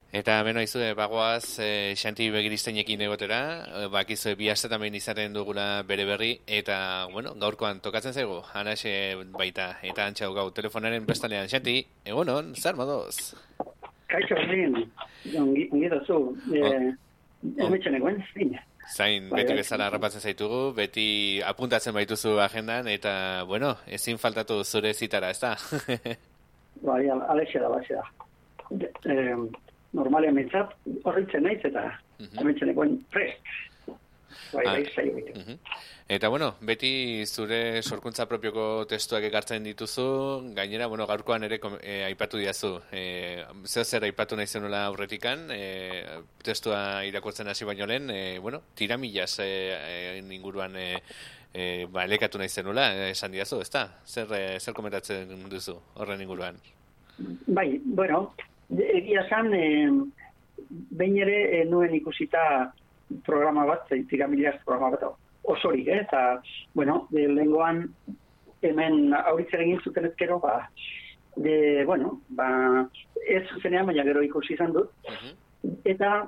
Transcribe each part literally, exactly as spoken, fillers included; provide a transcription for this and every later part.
Eta beno izue, bagoaz, e, Xanti Begiristeinekin egotera, bakizue bi astetamen izaten dugula bere berri, eta, bueno, gaurkoan tokatzen zaigu, Anaxe baita, eta antxau gau telefonaren bestalean. Xanti, egunon, zer modoz? Kaixo, zin, ongi dozu, emetxen egoen, zin. Zain, beti bezala harrapatzen zaitugu, beti apuntatzen baituzu agendan, eta, bueno, ezin faltatu zure zitara, ez da? Bai, alexe da, alexe da. Normalean mentzat, horritzen naiz eta hementzen egoen prest. Bai, bai, zaio bite. Eta, bueno, beti zure sorkuntza propioko testuak ekartzen dituzu, gainera, bueno, gaurkoan ere e, aipatu diazu. E, zeo zer aipatu nahi zenula aurretikan, e, testua irakurtzen hasi baino lehen, e, bueno, tiramillas e, e, inguruan e, e, ba, elekatu nahi zenula, e, esan diazu, ezta? Zer, e, zer komentatzen duzu horren inguruan? Bai, bueno, egia zan, eh, behin ere eh, nuen ikusita programa bat, tiramillas programa bat, osorik, eh? Eta, bueno, de lengoan hemen auritzen egin zuten ezkero, ba, de, bueno, ba, ez zuzenean, baina gero ikusi izan dut. Uh-huh. Eta,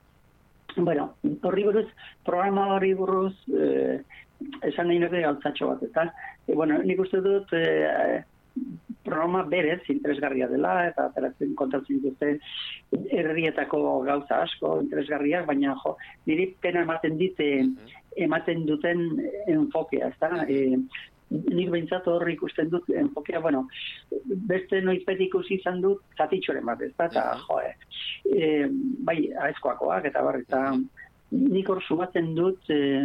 bueno, horri buruz, programa horri buruz, eh, esan nahi nuke galtzatxo bat, eta, eh, bueno, nik uste dut, eh, programa berez interesgarria dela eta ateratzen kontatzen dituzte herrietako gauza asko interesgarriak, baina jo, niri pena ematen dite ematen duten enfokea, ezta? E, nik behintzat hor ikusten dut enfokea, bueno, beste noizbet ikusi izan dut zatitxoren bat, ezta? Eta, jo, e, bai, aezkoakoak eta barri, eta nik hor sumatzen dut e,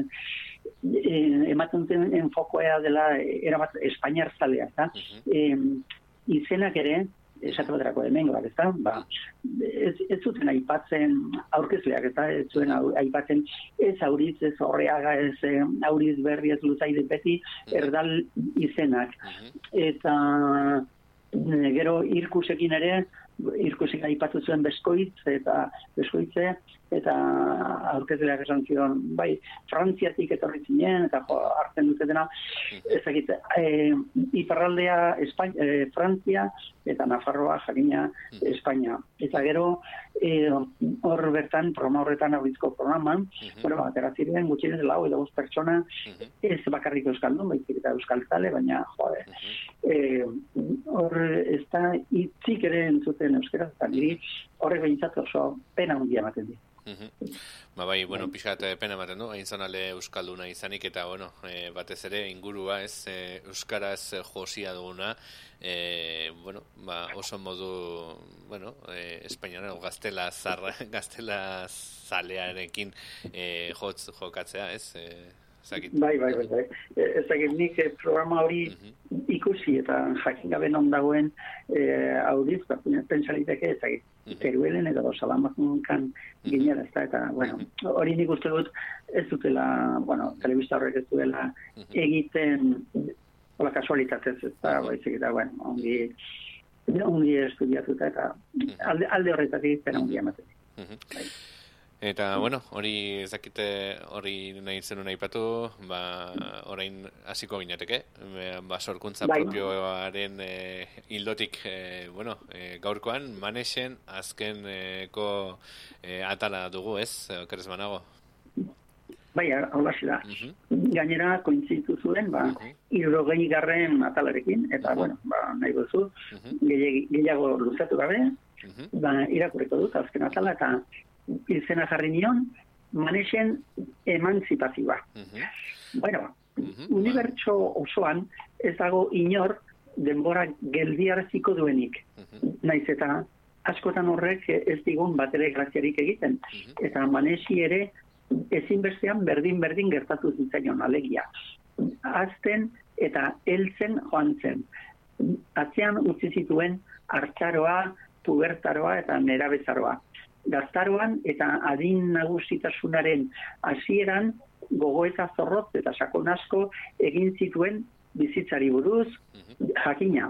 E, ematen duten enfokoa dela erabat Espainiar zalea, eta uh-huh. e, izenak ere, esate baterako hemengoak, ezta? Ba, ez, ez zuten aipatzen aurkezleak, eta ez zuen aipatzen ez Auriz, ez Horreaga, ez Auriz Berri, ez Luzaide, beti erdal izenak. Uh-huh. Eta e, gero Irkusekin ere, Irkusek aipatu zuen Beskoitz, eta Beskoitze, eta aurkezleak esan zion, bai, Frantziatik etorri zinen, eta jo, hartzen dutena, ezagite, e, iparraldea Espa, e, Frantzia, eta Nafarroa, jakina, Espainia. Eta gero, e, hor bertan, programa horretan, Aurizko programan, uh-huh. bueno, atera ziren, gutxienez lau edo bost pertsona, uh-huh. ez bakarrik euskaldun, baizik eta euskaltzale, baina, jode, uh-huh. e, hor ez da hitzik ere entzuten euskera, eta niri horrek behintzat oso pena hundia ematen di. Uhum. Ba bai, bueno, pixat pena ematen du, hain zonale euskalduna izanik, eta bueno, e, batez ere ingurua ez, e, euskaraz josia duguna, e, bueno, ba, oso modu, bueno, e, espainiara, gaztela zarra, gaztela zalearekin e, jotz jokatzea, ez? E, Zagit. Bai, bai, bai, bai. Ez dakit nik programa hori uh-huh. ikusi eta jakin gabe non dagoen eh, Auriz, pentsaliteke ez dakit. Uh-huh. Teruelen edo Salamancan uh-huh. ginera, ez da, eta, bueno, hori nik uste dut ez dutela, bueno, telebista horrek ez duela uh-huh. egiten, hola kasualitatez, ez da, uh-huh. baizik eta, bueno, ongi, ongi estudiatuta, eta uh-huh. alde, alde horretatik pena ongi ematen. Uh-huh. Bai. Eta, bueno, hori ezakite hori nahi zenun aipatu, ba, orain hasiko ginateke, ba, sorkuntza bai. propioaren e, hildotik, e, bueno, e, gaurkoan, Manexen azkeneko e, atala dugu, ez, okerez banago? Bai, hau da. Uh-huh. Gainera, kointzitu zuen, ba, uh-huh. irrogei garren atalarekin, eta, uh-huh. bueno, ba, nahi gozu, uh-huh. gehiago luzatu gabe, uh-huh. ba, irakurriko dut azken atala, eta izena jarri nion, Manexen emantzipazioa. Uh-huh. Bueno, uh-huh. unibertso osoan ez dago inor denbora geldiaraziko duenik. Uh-huh. Naiz eta askotan horrek ez digun batere graziarik egiten. Uh-huh. Eta Manexi ere ezinbestean berdin-berdin gertatu zitzaion alegia. Azten eta heltzen joan zen. Atzean utzi zituen hartzaroa, pubertaroa eta nerabezaroa. Gaztaroan eta adin nagusitasunaren hasieran gogoeta zorrotz eta sakon asko egin zituen bizitzari buruz, uh-huh. jakina.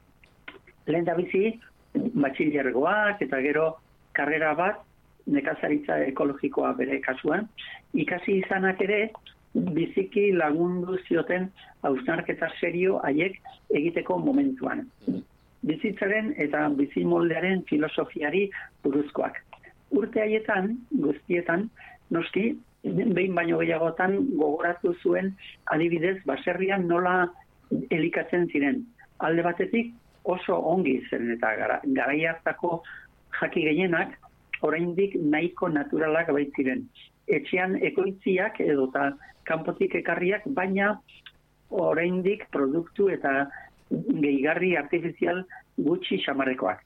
Lehen da bizi, batxilergoak eta gero karrera bat, nekazaritza ekologikoa bere kasuan, ikasi izanak ere biziki lagundu zioten hausnarketa serio haiek egiteko momentuan. Uh-huh. Bizitzaren eta bizimoldearen filosofiari buruzkoak. urte haietan, guztietan, noski, behin baino gehiagotan gogoratu zuen adibidez baserrian nola elikatzen ziren. Alde batetik oso ongi zen eta gara, garai hartako jaki gehienak oraindik nahiko naturalak baitziren. Etxean ekoitziak edota kanpotik ekarriak, baina oraindik produktu eta gehigarri artifizial gutxi xamarrekoak.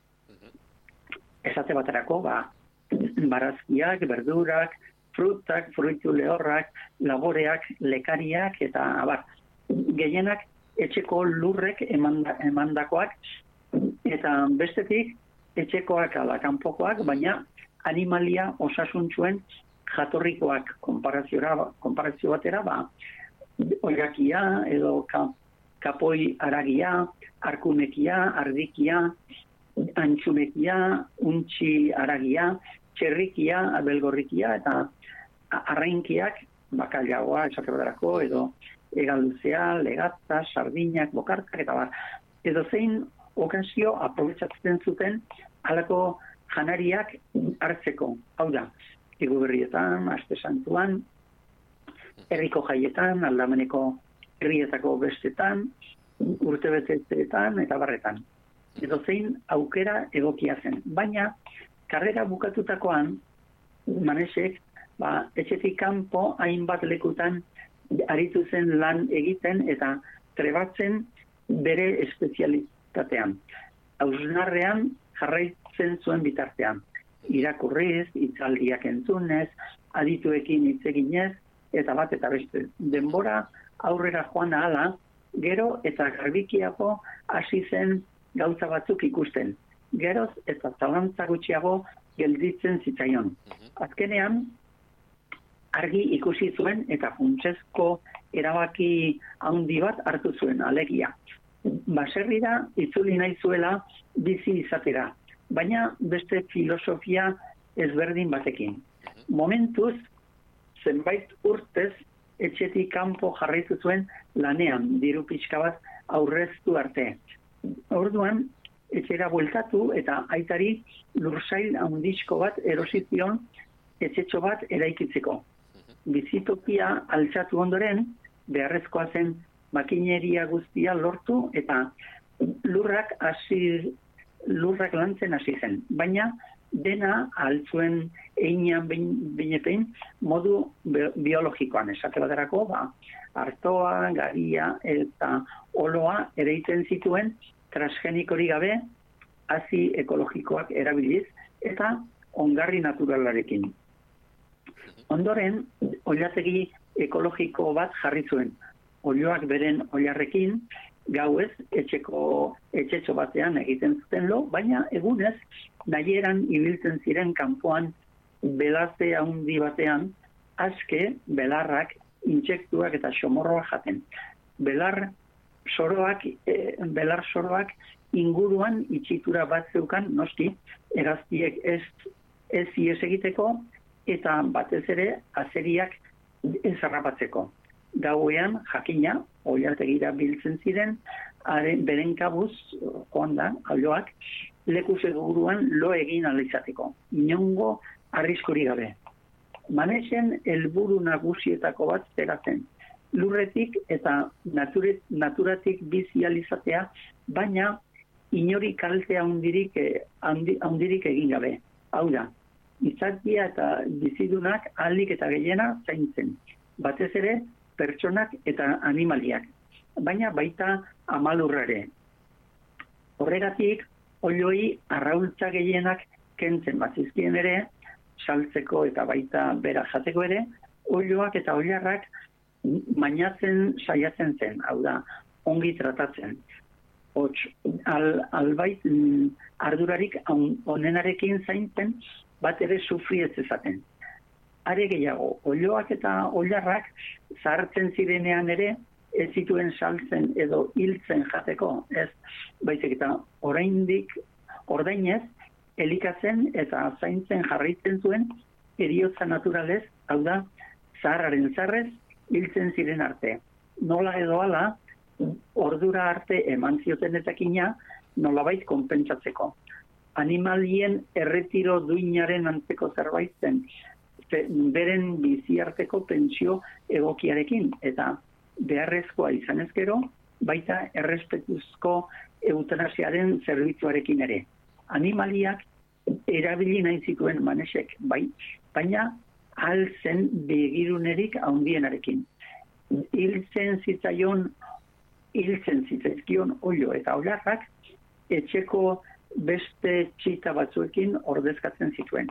Esate baterako, ba, barazkiak, berdurak, frutak, fruitu lehorrak, laboreak, lekariak eta abar. Gehienak etxeko lurrek emanda, emandakoak eta bestetik etxekoak ala kanpokoak, baina animalia osasuntsuen jatorrikoak konparaziora, konparazio batera, ba, oirakia edo ka, kapoi aragia, arkunekia, ardikia, antxunekia, untxi aragia, txerrikia, abelgorrikia eta arrainkiak, bakailagoa, esate baterako, edo egaluzea, legatza, sardinak, bokartak eta bar. Edo zein okazio aprobetsatzen zuten halako janariak hartzeko. Hau da, Igu Berrietan, Aste Santuan, herriko jaietan, aldameneko herrietako bestetan, urtebeteetan eta barretan. Edo zein aukera egokia zen. Baina, karrera bukatutakoan, Manesek, ba, etxetik kanpo hainbat lekutan aritu zen lan egiten eta trebatzen bere espezialitatean. Hausnarrean jarraitzen zuen bitartean. Irakurriz, hitzaldiak entzunez, adituekin hitz eginez, eta bat eta beste. Denbora aurrera joan ahala, gero eta garbikiago hasi zen gauza batzuk ikusten. Geroz eta zalantza gutxiago gelditzen zitzaion. Azkenean, argi ikusi zuen eta funtsezko erabaki handi bat hartu zuen, alegia. Baserrira itzuli nahi zuela bizi izatera, baina beste filosofia ezberdin batekin. Momentuz, zenbait urtez etxetik kanpo jarraitu zuen lanean, diru pixka bat aurreztu arte. Orduan, etxera bueltatu eta aitari lursail handizko bat erosizion etxetxo bat eraikitzeko. Bizitokia altxatu ondoren, beharrezkoa zen makineria guztia lortu eta lurrak hasi lurrak lantzen hasi zen. Baina dena altzuen einean binetein modu biologikoan. Esate baterako, ba, artoa, garia eta oloa ereiten zituen transgenikorik gabe hazi ekologikoak erabiliz eta ongarri naturalarekin. Ondoren, oilategi ekologiko bat jarri zuen. Olioak beren oilarrekin, gauez, etxeko, etxetxo batean egiten zuten lo, baina egunez, nahieran ibiltzen ziren kanpoan belaze handi batean, aske, belarrak, intsektuak eta xomorroak jaten. Belar soroak, e, belar soroak inguruan itxitura bat zeukan, noski, hegaztiek ez, ez ies egiteko, eta batez ere azeriak ez harrapatzeko. Gauean, jakina, oilartegira biltzen ziren, haren beren kabuz, joan da, aldoak, leku seguruan lo egin alizateko. Inongo arriskuri gabe. Manesen helburu nagusietako bat zeratzen. Lurretik eta nature, naturatik bizi alizatea, baina inori kalte handirik, handi, handirik egin gabe. Hau da, izakia eta bizidunak ahalik eta gehiena zaintzen. Batez ere, pertsonak eta animaliak, baina baita amalurrare. Horregatik, oiloi arraultza gehienak kentzen bazizkien ere, saltzeko eta baita bera jateko ere, oiloak eta oilarrak mainatzen saiatzen zen, hau da, ongi tratatzen. Hots, al, albait ardurarik onenarekin zaintzen, bat ere sufri ez ezaten. Are gehiago, oiloak eta oilarrak zahartzen zirenean ere ez zituen saltzen edo hiltzen jateko, ez baizik eta oraindik ordainez elikatzen eta zaintzen jarraitzen zuen heriotza naturalez, hau da, zaharraren zaharrez hiltzen ziren arte. Nola edo hala, ordura arte eman zioten etakina nolabait konpentsatzeko. animalien erretiro duinaren antzeko zerbait zen, beren biziarteko pentsio egokiarekin, eta beharrezkoa izan ezkero, baita errespetuzko eutanasiaren zerbitzuarekin ere. Animaliak erabili nahi zituen Manesek, bai, baina ahal zen begirunerik handienarekin. Hiltzen zitzaion, hiltzen zitzaizkion oilo eta olarrak etxeko beste txita batzuekin ordezkatzen zituen.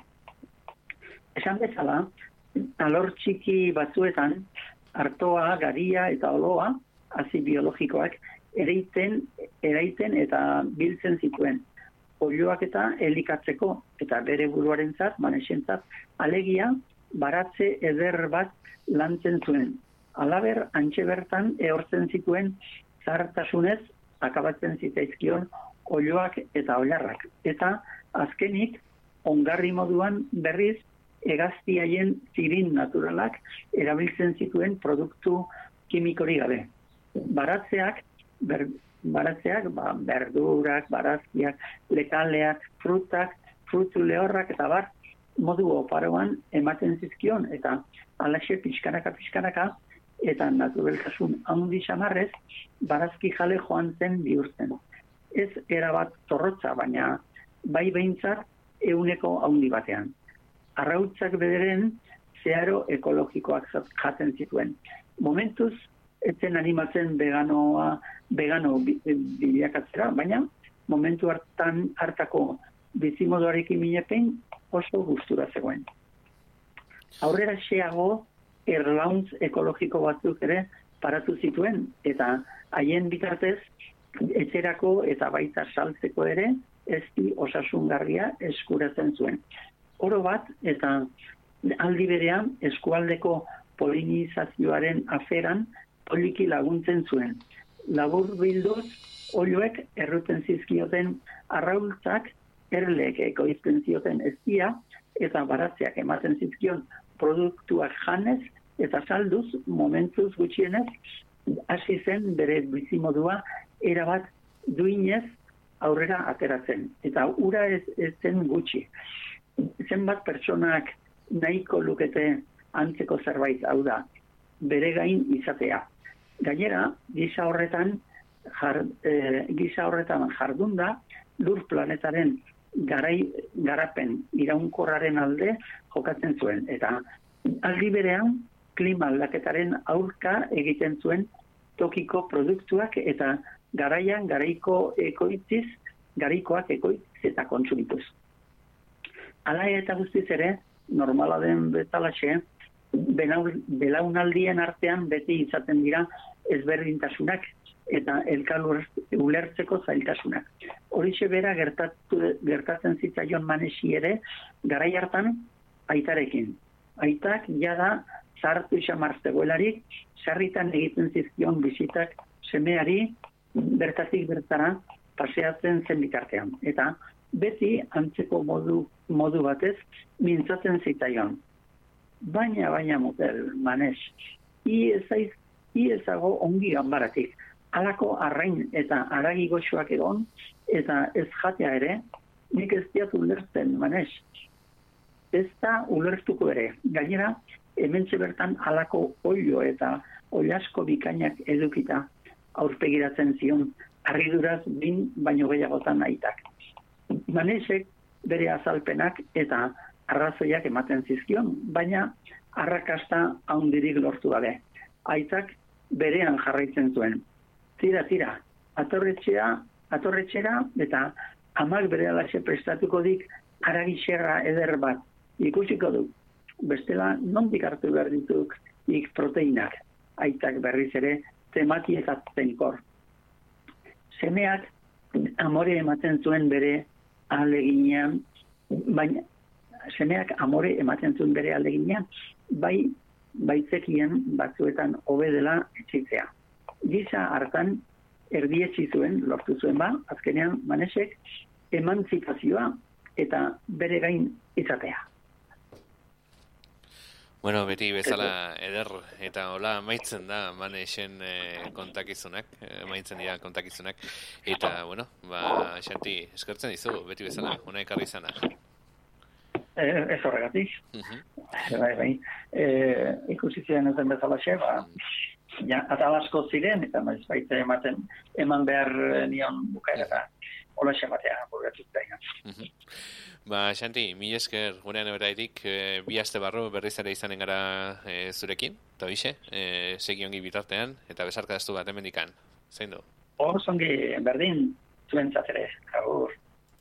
Esan bezala, alor txiki batzuetan, artoa, garia eta oloa, hazi biologikoak, ereiten, eraiten eta biltzen zituen. Oiloak eta elikatzeko, eta bere buruarentzat, Manesentzat, alegia, baratze eder bat lantzen zuen. Alaber, antxe bertan ehortzen zituen zartasunez akabatzen zitzaizkion oiloak eta oilarrak. Eta azkenik, ongarri moduan berriz, hegaztiaien zirin naturalak erabiltzen zituen produktu kimikori gabe. Baratzeak, ber, baratzeak ba, berdurak, barazkiak, lekaleak, frutak, frutu lehorrak eta bar, modu oparoan ematen zizkion, eta alaxe pixkanaka pixkanaka, eta naturaltasun handi samarrez, barazki jale joan zen bihurtzen. Ez erabat zorrotza, baina bai behintzat euneko handi batean. Arrautzak bederen zeharo ekologikoak jaten zituen. Momentuz, etzen animatzen veganoa, vegano bilakatzera, baina momentu hartan hartako bizimoduarekin minepein oso gustura zegoen. Aurrera xeago, erlauntz ekologiko batzuk ere paratu zituen, eta haien bitartez, etxerako eta baita saltzeko ere, ezti osasungarria eskuratzen zuen. Oro bat, eta aldi berean eskualdeko polinizazioaren aferan poliki laguntzen zuen. Labur bilduz, oioek erruten zizkioten arraultzak, erleek ekoizten zioten eztia, eta baratzeak ematen zizkion produktuak janez, eta salduz, momentuz gutxienez, hasi zen bere bizimodua erabat duinez aurrera ateratzen. Eta ura ez, ez zen gutxi. Zenbat pertsonak nahiko lukete antzeko zerbait, hau da, bere gain izatea. Gainera, gisa horretan, jar, e, gisa horretan jardunda, lur planetaren garai, garapen iraunkorraren alde jokatzen zuen. Eta aldi berean, klima aldaketaren aurka egiten zuen tokiko produktuak eta garaian garaiko ekoitziz, garaikoak ekoitziz eta kontsumituz. Hala eta guztiz ere, normala den bezalaxe, belaunaldien artean beti izaten dira ezberdintasunak eta elkar ulertzeko zailtasunak. Horixe bera gertatu, gertatzen zitzaion Manesi ere, garai hartan aitarekin. Aitak jada zahartu xamar zegoelarik, sarritan egiten zizkion bizitak semeari bertatik bertara paseatzen zen bitartean. Eta beti antzeko modu, modu batez mintzatzen zitzaion. Baina, baina motel, Manes, i ezaiz, i ezago ongi ganbaratik. Halako arrain eta aragi goxoak egon, eta ez jatea ere, nik ez diat ulertzen, Manes. Ez da ulertuko ere. Gainera, hementxe bertan halako oilo eta oilasko bikainak edukita aurpegiratzen zion, harriduraz bin baino gehiagotan aitak. Manesek bere azalpenak eta arrazoiak ematen zizkion, baina arrakasta handirik lortu gabe. Aitak berean jarraitzen zuen. Tira, tira, atorretxera, atorretxera eta amak bere alaxe prestatuko dik aragixerra eder bat. Ikusiko du, bestela nondik hartu behar dituk ik proteinak. Aitak berriz ere temati eta zenkor. Semeak amore ematen zuen bere aleginean, baina semeak amore ematen zuen bere aleginean, bai baitzekien batzuetan hobe dela etxitzea. Gisa hartan erdietsi zuen, lortu zuen ba, azkenean Manesek emantzipazioa eta bere gain izatea. Bueno, beti bezala eder eta hola maitzen da manexen e, kontakizunak, e, maitzen dira kontakizunak. Eta, bueno, ba, Xanti, eskertzen dizu, beti bezala, hona ekarri izana. E, ez horregatik. Uh-huh. Bai, bai. E, ikusi ziren ezen bezala xe, ba, ja, atal asko ziren, eta maiz baita ematen, eman behar nion bukaera, hola xe batea, burgatuz daia. Uh-huh. Ba, Xanti, mil esker gurean eberairik, e, bi aste barru berriz ere izanen gara e, zurekin, eta bixe, e, segi ongi bitartean, eta besarkadaztu bat hemendikan. Zein du? Hor zongi berdin zuentzat ere, agur.